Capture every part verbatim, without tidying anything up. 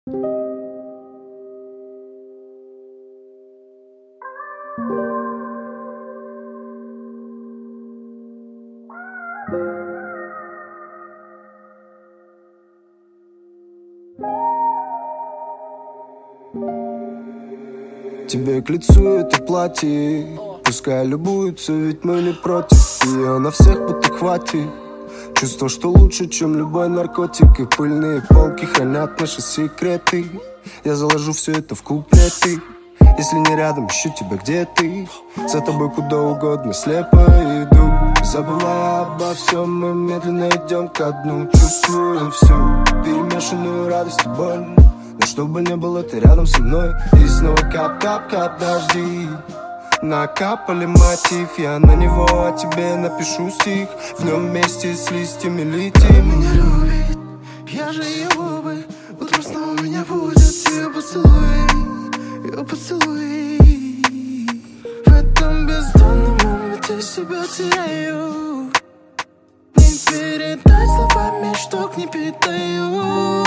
Тебе к лицу это платье, пускай любуются, ведь мы не против. Ее на всех будто хватит. Чувство, что лучше, чем любой наркотик. И пыльные полки хранят наши секреты. Я заложу все это в куплеты. Если не рядом, ищу тебя, где ты. За тобой куда угодно слепо иду. Забывая обо всем, мы медленно идем ко дну. Чувствуем всю перемешанную радость и боль. Но чтобы не было, ты рядом со мной. И снова кап-кап-кап дожди. Накапали мотив, я на него, а тебе напишу стих. В нем вместе с листьями летим. Меня любит, я же ее губы. Утром снова у меня будет ее поцелуй, ее поцелуй. В этом бездонном моменте себя теряю. Не передать словами, что к ней питаю.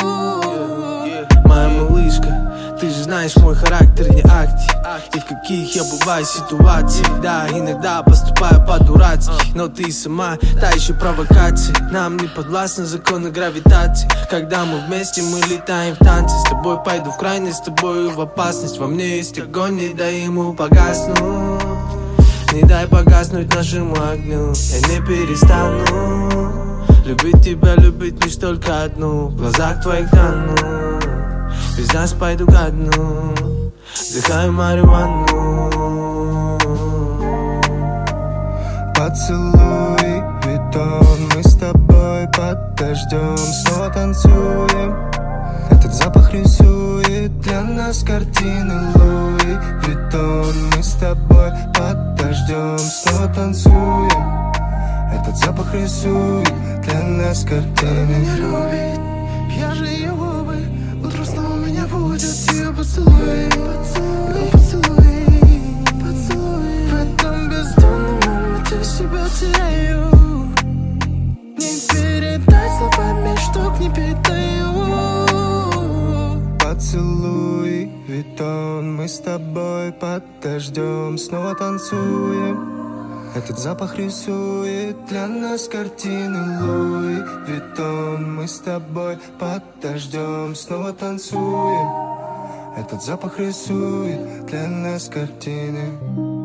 Моя малышка, ты же знаешь мой характер не акти. И в каких я бываю ситуациях. Да, иногда поступаю по-дурацки. Но ты сама, та еще провокация. Нам не подвластны законы гравитации. Когда мы вместе, мы летаем в танце. С тобой пойду в крайность, с тобой в опасность. Во мне есть огонь, не дай ему погаснуть. Не дай погаснуть нашему огню. Я не перестану любить тебя, любить лишь только одну. В глазах твоих тону, без нас пойду ко дну. Вдыхаю марихуану. Поцелуй, бетон, мы с тобой под дождем снова танцуем. Этот запах рисует для нас картины Луи Виттон. Мы с тобой под дождем снова танцуем. Этот запах рисует для нас картины. Меня любит, я же ее губы. Утром снова у меня будет ее поцелуй, ее поцелуй, поцелуй. В этом бездонном моменте себя теряю. Не передать словами, что к ней питаю. Поцелуй, Виттон, мы с тобой под дождем снова танцуем. Этот запах рисует для нас картины Луи Виттон. Мы с тобой под дождем снова танцуем. Этот запах рисует для нас картины.